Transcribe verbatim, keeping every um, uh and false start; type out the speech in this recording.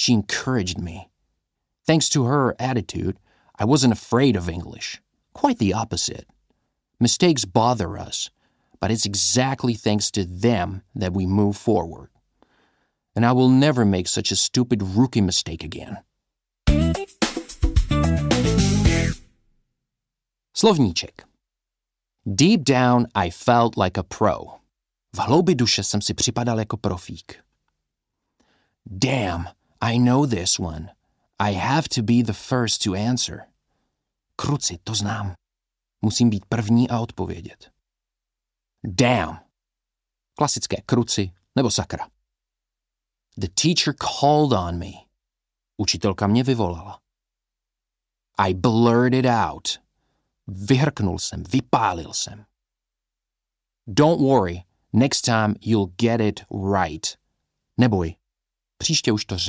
She encouraged me. Thanks to her attitude, I wasn't afraid of English. Quite the opposite. Mistakes bother us, but it's exactly thanks to them that we move forward. And I will never make such a stupid rookie mistake again. Slovníček. Deep down I felt like a pro. V hloubi duše jsem si připadal jako profík. Damn, I know this one. I have to be the first to answer. Kruci, to znám. Musím být první a odpovědět. Damn. Klasické kruci nebo sakra. The teacher called on me. Učitelka mě vyvolala. I blurted out. Vyhrknul jsem, vypálil jsem. Don't worry, next time you'll get it right. Neboj, příště už to